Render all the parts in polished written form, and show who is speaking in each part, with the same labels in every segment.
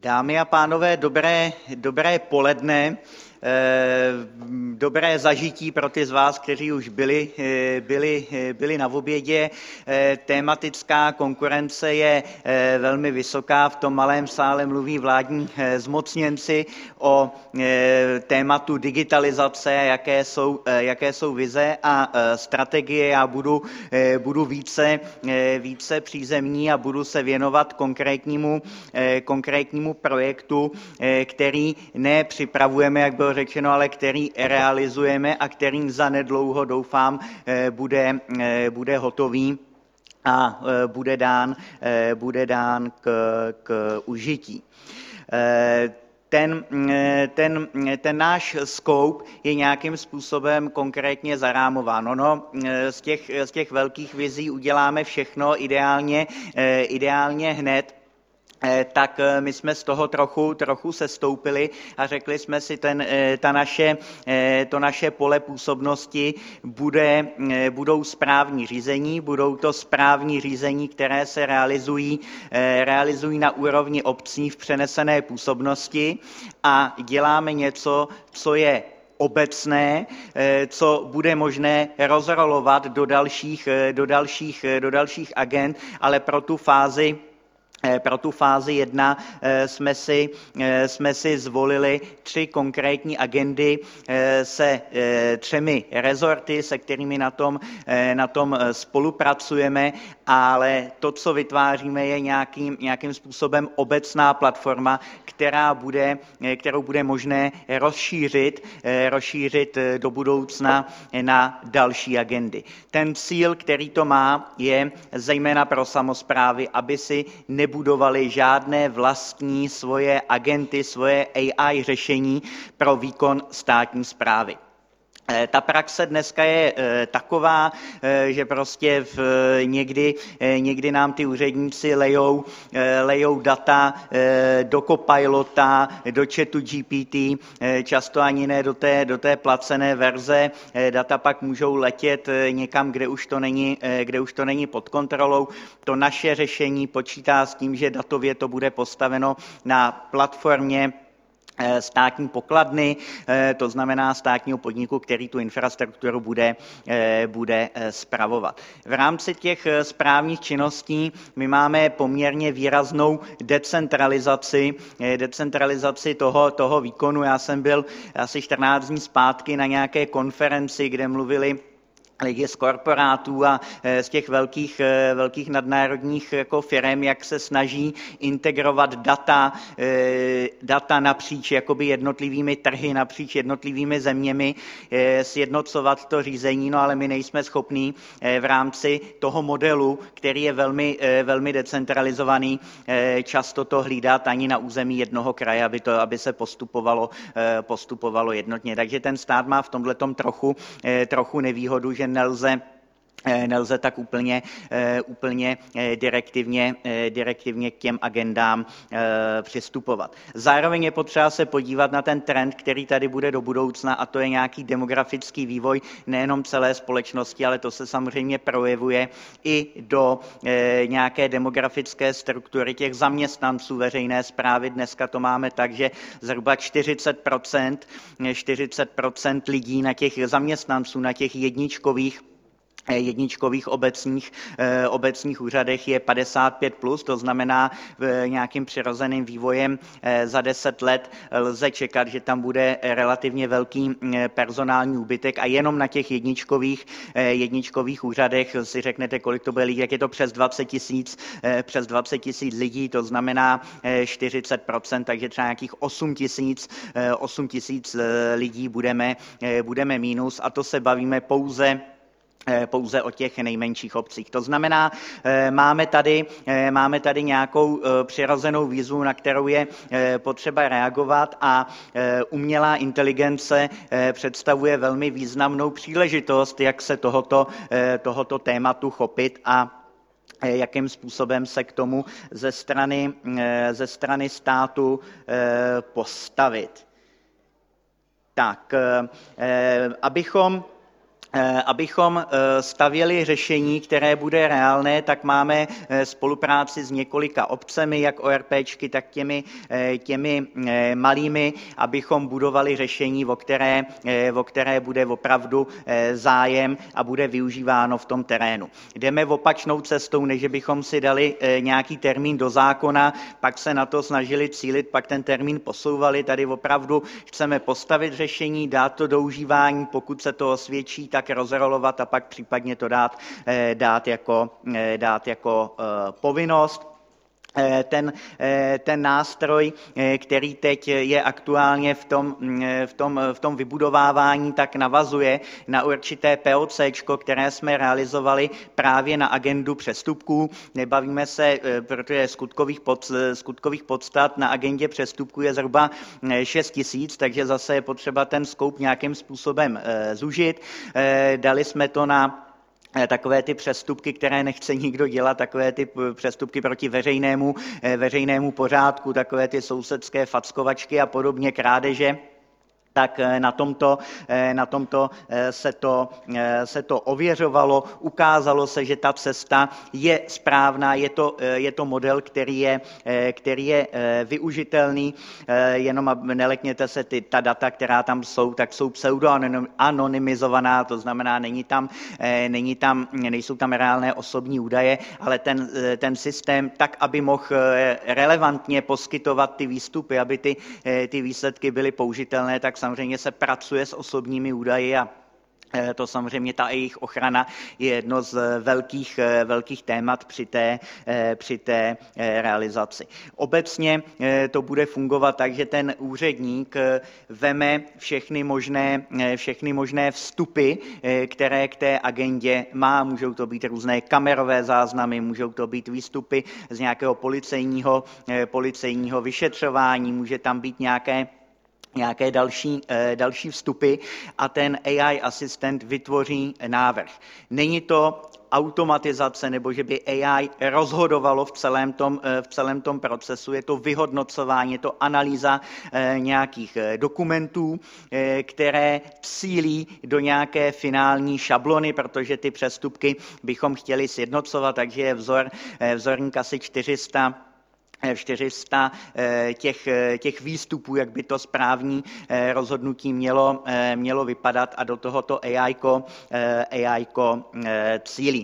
Speaker 1: Dámy a pánové, dobré poledne, dobré zažití pro ty z vás, kteří už byli na obědě. Tematická konkurence je velmi vysoká. V tom malém sále mluví vládní zmocněnci o tématu digitalizace, jaké jsou vize a strategie. Já budu více přízemní a budu se věnovat konkrétnímu projektu, který nepřipravujeme, jak bylo řečeno, ale který realizujeme a který zanedlouho, doufám, bude hotový a bude dán k užití. Ten náš scope je nějakým způsobem konkrétně zarámován. Z těch velkých vizí uděláme všechno ideálně hned, tak my jsme z toho trochu sestoupili a řekli jsme si, to naše pole působnosti budou správní řízení, budou to správní řízení, které se realizují na úrovni obcí v přenesené působnosti a děláme něco, co je obecné, co bude možné rozrolovat do dalších agend, ale pro tu fázi 1 jsme si zvolili 3 konkrétní agendy se 3 rezorty, se kterými na tom spolupracujeme, ale to, co vytváříme, je nějakým způsobem obecná platforma, kterou bude možné rozšířit do budoucna na další agendy. Ten cíl, který to má, je zejména pro samosprávy, aby si nebudovali žádné vlastní svoje agenty, svoje AI řešení pro výkon státní správy. Ta praxe dneska je taková, že prostě někdy nám ty úředníci lejou data do Copilota, do chatu GPT, často ani ne do té placené verze. Data pak můžou letět někam, kde už to není pod kontrolou. To naše řešení počítá s tím, že datově to bude postaveno na platformě státní pokladny, to znamená státního podniku, který tu infrastrukturu bude spravovat. V rámci těch správních činností my máme poměrně výraznou decentralizaci toho výkonu. Já jsem byl asi 14 dní zpátky na nějaké konferenci, kde mluvili lidi z korporátů a z těch velkých nadnárodních jako firem, jak se snaží integrovat data napříč jakoby jednotlivými trhy, napříč jednotlivými zeměmi, sjednocovat to řízení, ale my nejsme schopní v rámci toho modelu, který je velmi decentralizovaný, často to hlídat ani na území jednoho kraje, aby se postupovalo jednotně. Takže ten stát má v tomhletom trochu nevýhodu, že nelze tak úplně direktivně k těm agendám přistupovat. Zároveň je potřeba se podívat na ten trend, který tady bude do budoucna, a to je nějaký demografický vývoj nejenom celé společnosti, ale to se samozřejmě projevuje i do nějaké demografické struktury těch zaměstnanců veřejné správy. Dneska to máme tak, že zhruba 40% lidí na těch zaměstnanců, na těch jedničkových obecních úřadech je 55+, to znamená nějakým přirozeným vývojem za 10 let lze čekat, že tam bude relativně velký personální úbytek a jenom na těch jedničkových úřadech si řeknete, kolik to bude lidí, jak je to přes 20 000 lidí, to znamená 40%, takže třeba nějakých 8 000 lidí budeme mínus, a to se bavíme pouze o těch nejmenších obcích. To znamená, máme tady nějakou přirozenou výzvu, na kterou je potřeba reagovat, a umělá inteligence představuje velmi významnou příležitost, jak se tohoto tématu chopit a jakým způsobem se k tomu ze strany státu postavit. Tak, Abychom stavěli řešení, které bude reálné, tak máme spolupráci s několika obcemi, jak ORPčky, tak těmi malými, abychom budovali řešení, o které bude opravdu zájem a bude využíváno v tom terénu. Jdeme opačnou cestou, než bychom si dali nějaký termín do zákona, pak se na to snažili cílit, pak ten termín posouvali. Tady opravdu chceme postavit řešení, dát to do užívání, pokud se to osvědčí, tak rozrolovat a pak případně to dát jako povinnost. Ten nástroj, který teď je aktuálně v tom vybudovávání, tak navazuje na určité POCčko, které jsme realizovali právě na agendu přestupků. Nebavíme se, protože skutkových podstat na agendě přestupků je zhruba 6 000, takže zase je potřeba ten scope nějakým způsobem zúžit. Dali jsme to na takové ty přestupky, které nechce nikdo dělat, takové ty přestupky proti veřejnému pořádku, takové ty sousedské fackovačky a podobně, krádeže, tak na tomto se to ověřovalo, ukázalo se, že ta cesta je správná, je to model, který je využitelný, jenom nelekněte se, ta data, která tam jsou, tak jsou pseudoanonymizovaná, to znamená, nejsou tam reálné osobní údaje, ale ten systém tak, aby mohl relevantně poskytovat ty výstupy, aby ty výsledky byly použitelné, tak samozřejmě se pracuje s osobními údaji a to samozřejmě ta jejich ochrana je jedno z velkých témat při té realizaci. Obecně to bude fungovat tak, že ten úředník veme všechny možné vstupy, které k té agendě má. Můžou to být různé kamerové záznamy, můžou to být výstupy z nějakého policejního vyšetřování, může tam být nějaké další vstupy a ten AI asistent vytvoří návrh. Není to automatizace, nebo že by AI rozhodovalo v celém tom procesu, je to vyhodnocování, je to analýza nějakých dokumentů, které cílí do nějaké finální šablony, protože ty přestupky bychom chtěli sjednocovat, takže je vzorník asi 400 těch výstupů, jak by to správní rozhodnutí mělo vypadat a do tohoto AI cílí.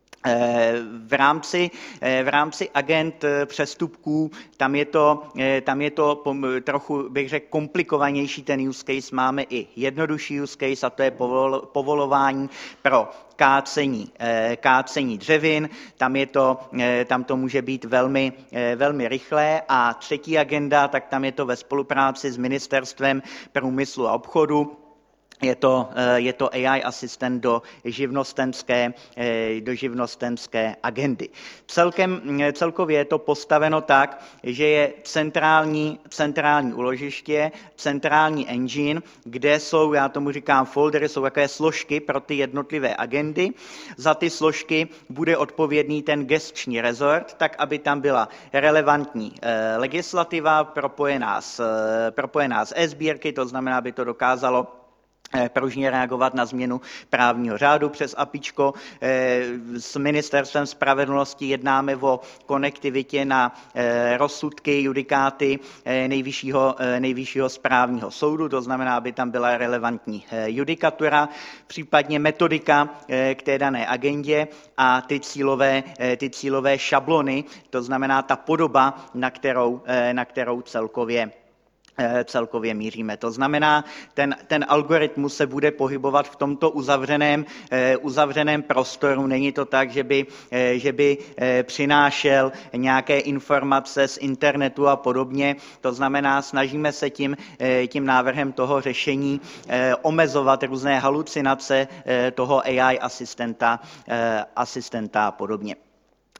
Speaker 1: V rámci agent přestupků, tam je to trochu, bych řekl, komplikovanější ten use case. Máme i jednodušší use case a to je povolování pro kácení dřevin. Tam to může být velmi rychlé. A třetí agenda, tak tam je to ve spolupráci s Ministerstvem průmyslu a obchodu. Je to AI asistent do živnostenské agendy. Celkově je to postaveno tak, že je centrální úložiště, centrální engine, kde jsou, já tomu říkám foldery, jsou takové složky pro ty jednotlivé agendy. Za ty složky bude odpovědný ten gesční rezort, tak aby tam byla relevantní legislativa propojená s e-sbírky, to znamená, aby to dokázalo pružně reagovat na změnu právního řádu přes APIčko. S Ministerstvem spravedlnosti jednáme o konektivitě na rozsudky, judikáty nejvyššího správního soudu, to znamená, aby tam byla relevantní judikatura, případně metodika k té dané agendě a ty cílové šablony, to znamená ta podoba, na kterou celkově míříme. To znamená, ten algoritmus se bude pohybovat v tomto uzavřeném prostoru. Není to tak, že by přinášel nějaké informace z internetu a podobně. To znamená, snažíme se tím návrhem toho řešení omezovat různé halucinace toho AI asistenta a podobně.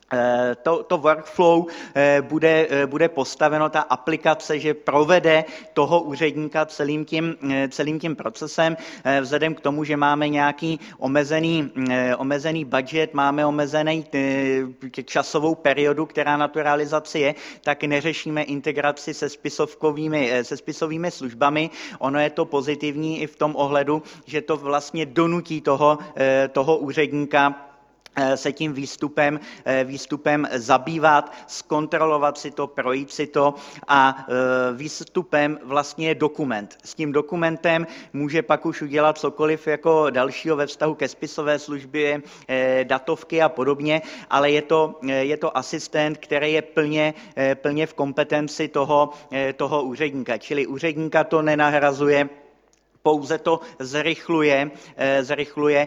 Speaker 1: to workflow bude postaveno, ta aplikace, že provede toho úředníka celým tím procesem, vzhledem k tomu, že máme nějaký omezený budget, máme omezený časovou periodu, která na tu realizaci je, tak neřešíme integraci se spisovými službami. Ono je to pozitivní i v tom ohledu, že to vlastně donutí toho úředníka se tím výstupem zabývat, zkontrolovat si to, projít si to a výstupem vlastně je dokument. S tím dokumentem může pak už udělat cokoliv jako dalšího ve vztahu ke spisové službě, datovky a podobně, ale je to asistent, který je plně v kompetenci toho úředníka. Čili úředníka to nenahrazuje, pouze to zrychluje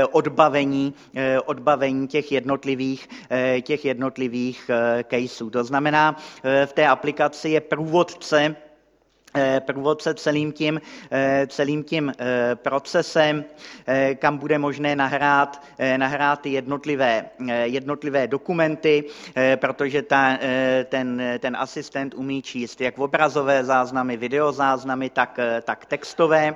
Speaker 1: odbavení těch jednotlivých caseů. To znamená, v té aplikaci je průvodce celým tím procesem, kam bude možné nahrát ty jednotlivé dokumenty, protože ten asistent umí číst jak obrazové záznamy, videozáznamy, tak textové.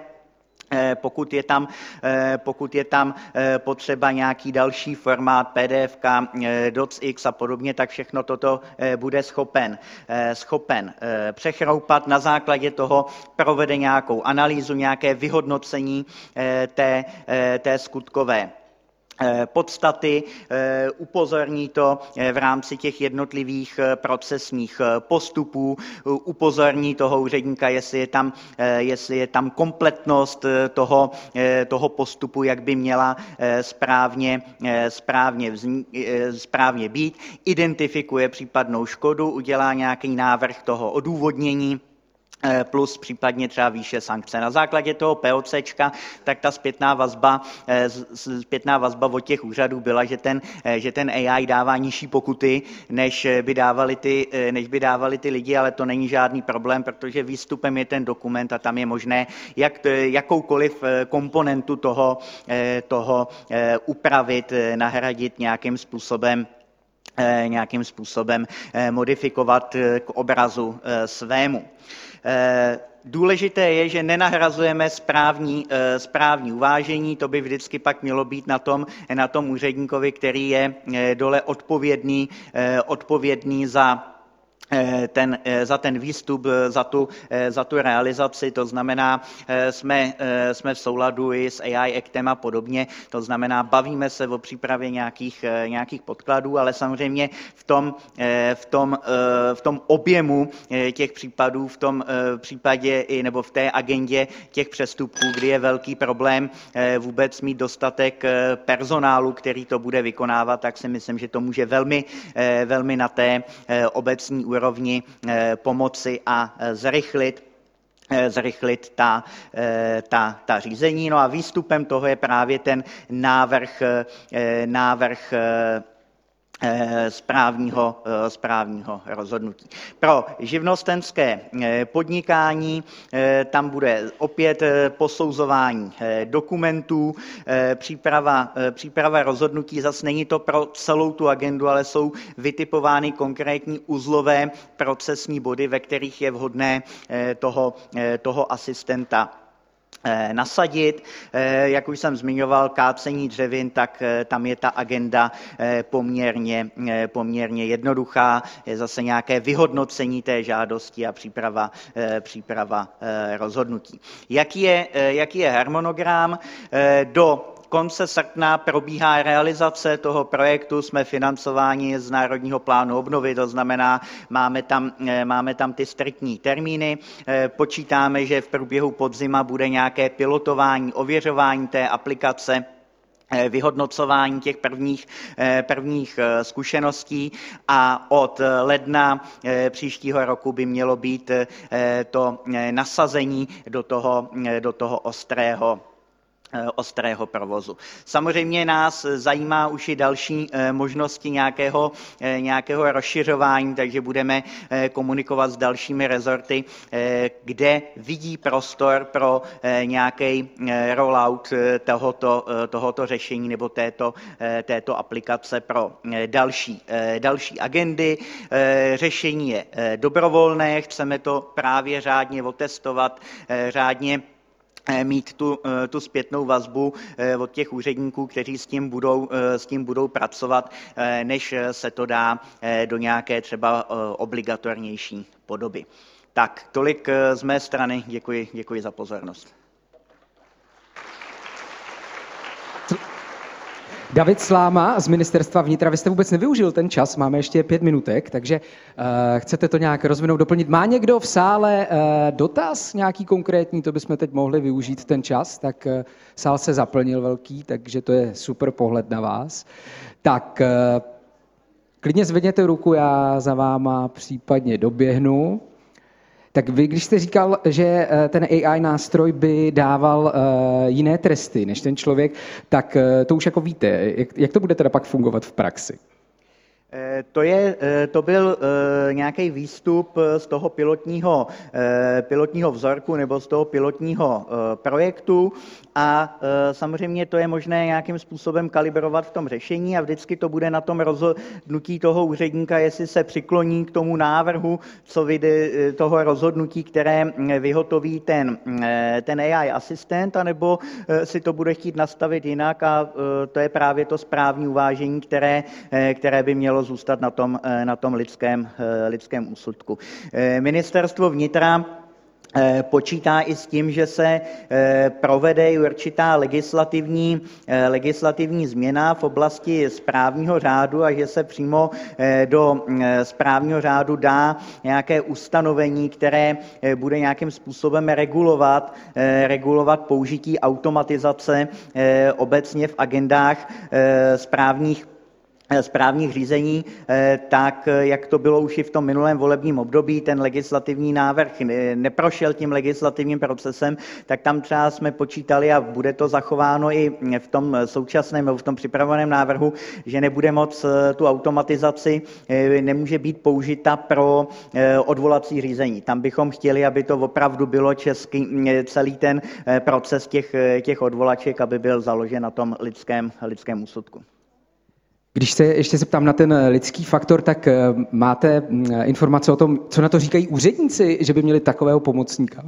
Speaker 1: Pokud je tam potřeba nějaký další formát, PDF, docx a podobně, tak všechno toto bude schopen přechroupat. Na základě toho provede nějakou analýzu, nějaké vyhodnocení té skutkové podstaty, upozorní to v rámci těch jednotlivých procesních postupů, upozorní toho úředníka, jestli je tam kompletnost toho postupu, jak by měla správně být, identifikuje případnou škodu, udělá nějaký návrh toho odůvodnění, plus případně třeba výše sankce. Na základě toho POCčka, tak ta zpětná vazba od těch úřadů byla, že ten AI dává nižší pokuty, než by dávali ty lidi, ale to není žádný problém, protože výstupem je ten dokument a tam je možné jakoukoliv komponentu toho upravit, nahradit nějakým způsobem modifikovat k obrazu svému. Důležité je, že nenahrazujeme správní uvážení, to by vždycky pak mělo být na tom úředníkovi, který je dole odpovědný za ten výstup, za tu realizaci, to znamená, jsme v souladu i s AI Actem a podobně, to znamená, bavíme se o přípravě nějakých podkladů, ale samozřejmě v tom objemu těch případů, v tom případě nebo v té agendě těch přestupků, kdy je velký problém vůbec mít dostatek personálu, který to bude vykonávat, tak si myslím, že to může velmi na té obecní úrovni pomoci a zrychlit ta řízení. No a výstupem toho je právě ten návrh správního rozhodnutí. Pro živnostenské podnikání tam bude opět posouzování dokumentů, příprava rozhodnutí, zase není to pro celou tu agendu, ale jsou vytipovány konkrétní uzlové procesní body, ve kterých je vhodné toho asistenta nasadit. Jak už jsem zmiňoval, kácení dřevin, tak tam je ta agenda poměrně jednoduchá. Je zase nějaké vyhodnocení té žádosti a příprava rozhodnutí. Jaký je harmonogram? Do konce srpna probíhá realizace toho projektu, jsme financováni z Národního plánu obnovy, to znamená, máme tam ty striktní termíny, počítáme, že v průběhu podzima bude nějaké pilotování, ověřování té aplikace, vyhodnocování těch prvních zkušeností a od ledna příštího roku by mělo být to nasazení do toho ostrého provozu. Samozřejmě nás zajímá už i další možnosti nějakého rozšiřování, takže budeme komunikovat s dalšími rezorty, kde vidí prostor pro nějaký rollout tohoto řešení nebo této aplikace pro další agendy. Řešení je dobrovolné, chceme to právě řádně otestovat, řádně mít tu zpětnou vazbu od těch úředníků, kteří s tím budou pracovat, než se to dá do nějaké třeba obligatornější podoby. Tak, tolik z mé strany. Děkuji za pozornost.
Speaker 2: David Sláma z Ministerstva vnitra, vy jste vůbec nevyužil ten čas, máme ještě 5 minutek, takže chcete to nějak rozvinout, doplnit. Má někdo v sále dotaz nějaký konkrétní, to bychom teď mohli využít ten čas, tak sál se zaplnil velký, takže to je super pohled na vás. Tak klidně zvedněte ruku, já za váma případně doběhnu. Tak vy, když jste říkal, že ten AI nástroj by dával jiné tresty než ten člověk, tak to už jako víte. Jak to bude teda pak fungovat v praxi?
Speaker 1: To byl nějaký výstup z toho pilotního vzorku nebo z toho pilotního projektu a samozřejmě to je možné nějakým způsobem kalibrovat v tom řešení a vždycky to bude na tom rozhodnutí toho úředníka, jestli se přikloní k tomu návrhu, co vyjde toho rozhodnutí, které vyhotoví ten AI asistent, anebo si to bude chtít nastavit jinak a to je právě to správní uvážení, které by mělo zůstat na tom lidském úsudku. Ministerstvo vnitra počítá i s tím, že se provede určitá legislativní změna v oblasti správního řádu a že se přímo do správního řádu dá nějaké ustanovení, které bude nějakým způsobem regulovat použití automatizace obecně v agendách správních řízení, tak jak to bylo už i v tom minulém volebním období, ten legislativní návrh neprošel tím legislativním procesem, tak tam třeba jsme počítali a bude to zachováno i v tom současném nebo v tom připraveném návrhu, že nebude moc tu automatizaci, nemůže být použita pro odvolací řízení. Tam bychom chtěli, aby to opravdu bylo celý ten proces těch odvolaček, aby byl založen na tom lidském úsudku.
Speaker 2: Když se ještě zeptám na ten lidský faktor, tak máte informace o tom, co na to říkají úředníci, že by měli takového pomocníka?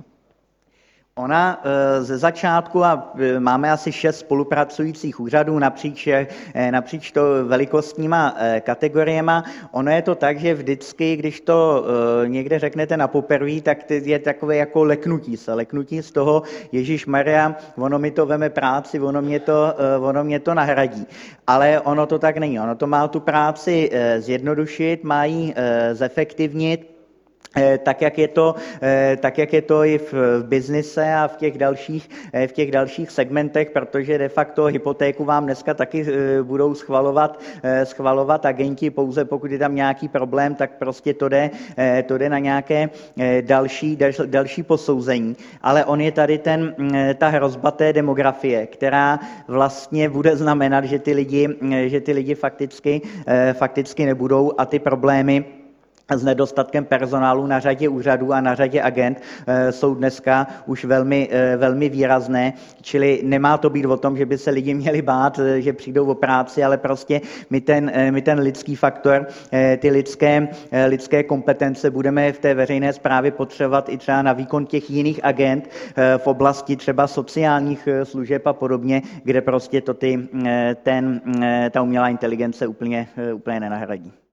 Speaker 1: Ona ze začátku, a máme asi 6 spolupracujících úřadů napříč to velikostníma kategoriema, ono je to tak, že vždycky, když to někde řeknete na poprvé, tak je takové jako leknutí z toho, Ježišmarja, ono mi to veme práci, ono mě to nahradí. Ale ono to tak není. Ono to má tu práci zjednodušit, má ji zefektivnit, tak jak je to i v biznise a v těch dalších segmentech, protože de facto hypotéku vám dneska taky budou schvalovat agenti, pouze pokud je tam nějaký problém, tak prostě to jde na nějaké další posouzení. Ale on je tady ta hrozba té demografie, která vlastně bude znamenat, že ty lidi fakticky nebudou a ty problémy s nedostatkem personálu na řadě úřadů a na řadě agent jsou dneska už velmi výrazné, čili nemá to být o tom, že by se lidi měli bát, že přijdou o práci, ale prostě my ten lidský faktor, ty lidské kompetence budeme v té veřejné správě potřebovat i třeba na výkon těch jiných agent v oblasti třeba sociálních služeb a podobně, kde prostě ta umělá inteligence úplně nenahradí.